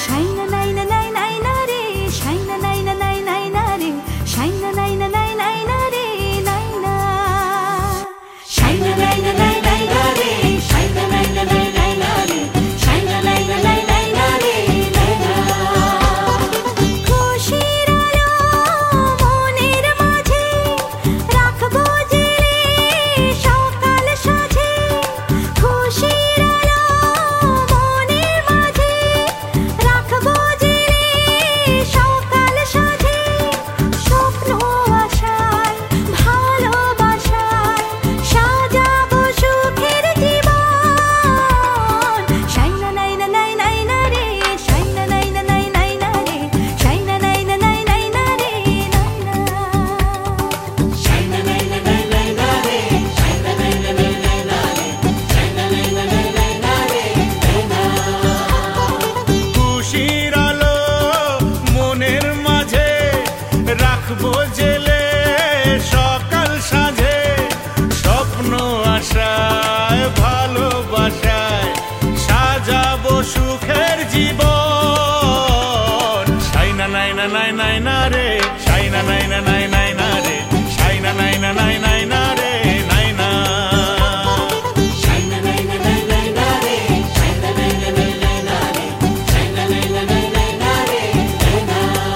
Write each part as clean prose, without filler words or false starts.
শাইনা নাইনা নাই নাই না রে, শাইনা নাইনা নাই নাই না রে, শাইনা নাইনা নাই নাই না রে, নাইনা শাইনা নাইনা নাই নাই না রে, শাইনা নাইনা নাই নাই না রে, শাইনা নাইনা নাই নাই না রে, নাইনা। খুশির আলো মনের মাঝে রাখবো জেলে সকাল সাজে, খুশির আলো মনের মাঝে রাখবো জেলে সকাল সাজে, স্বপ্ন আশায় ভালোবাসায় সাজাবো সুখের জীবন। শাইনা নাইনা নাই নাই না রে, শাইনা নাইনা নাই নাই না রে, শাইনা নাইনা নাই নাই না রে, নাইনা শাইনা নাইনা নাই নাই না রে, শাইনা নাইনা নাই নাই না রে, শাইনা নাইনা নাই নাই না রে, নাইনা। খুশির আলো মনের মাঝে রাখবো জেলে সকাল সাজে, স্বপ্ন আশায় ভালোবাসায় সাজাবো সুখের জীবন। শাইনা নাইনা নাই নাই না রে, শাইনা নাইনা নাই নাই না রে, শাইনা নাইনা নাই নাই না রে, নাইনা শাইনা নাইনা নাই নাই না রে, শাইনা নাইনা নাই নাই না রে, শাইনা নাইনা নাই নাই না রে, নাইনা।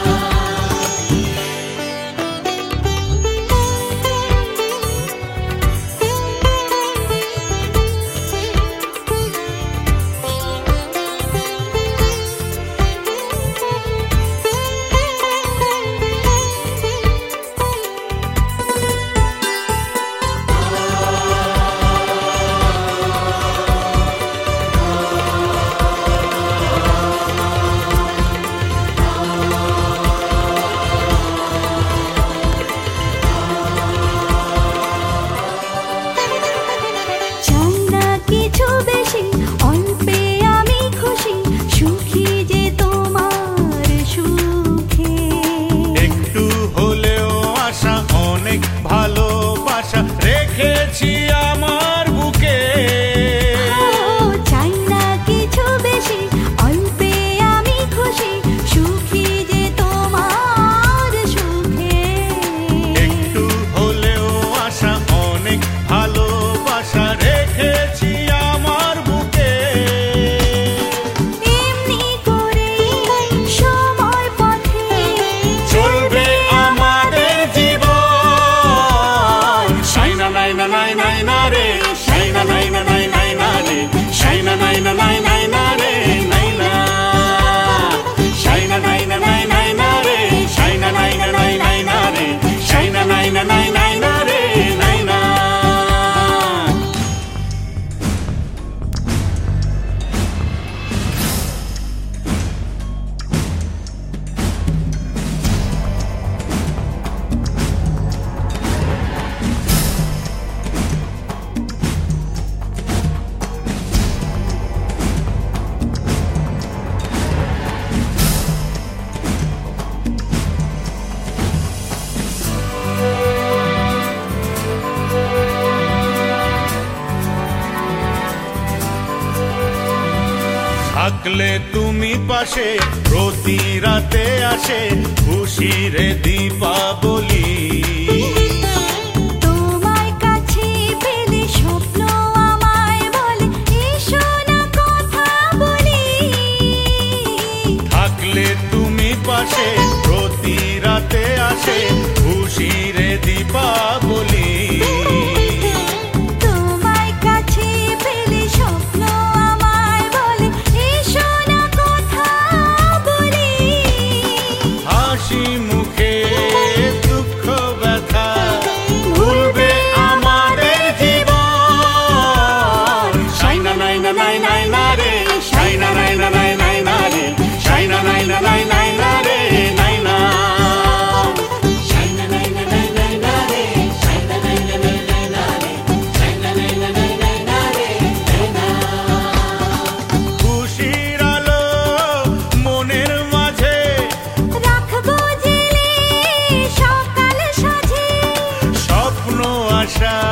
চাই না কিছু বেশি, অল্পে আমি খুশি, সুখী যে তোমার সুখে। একটু হলেও আশা, অনেক ভালোবাসা রেখেছি আমার বুকে। চাই না কিছু বেশি, অল্পে আমি খুশি, সুখী যে তোমার সুখে। একটু হলেও আশা, অনেক ভালোবাসা রেখেছি আমার বুকে। এমনি করে সময় পথে চলবে আমাদের জীবন। শাইনা নাইনা নাই নাই না রে, শাইনা নাইনা নাই নাই না রে, শাইনা নাইনা নাই নাই না রে, নাইনা শাইনা নাইনা নাই নাই না রে, শাইনা নাইনা নাই নাই না রে, শাইনা নাইনা নাই নাই না রে, নাইনা। থাকলে তুমি পাশে, প্রতি রাতে আসে খুশির দীপাবলি। তোমায় কাছে পেলে স্বপ্ন আমায় বলে, এসো না কথা বলি। থাকলে তুমি পাশে, প্রতি রাতে আসে খুশির দীপাবলি। তোমায় কাছে পেলে স্বপ্ন আমায় বলে, এসো না কথা বলি। হাসি মুখে দুঃখ ব্যথা ভুলবে আমাদের জীবন। শাইনা নাইনা নাই নাই না রে, শাইনা নাইনা নাই নাই না রে, শাইনা নাইনা নাই নাই না রে, নাইনা শাইনা নাইনা নাই নাই না রে, শাইনা নাইনা নাই নাই না রে, শাইনা নাইনা নাই নাই না রে, নাইনা। খুশির আলো মনের মাঝে রাখবো জেলে সকাল সাজে, স্বপ্ন আশা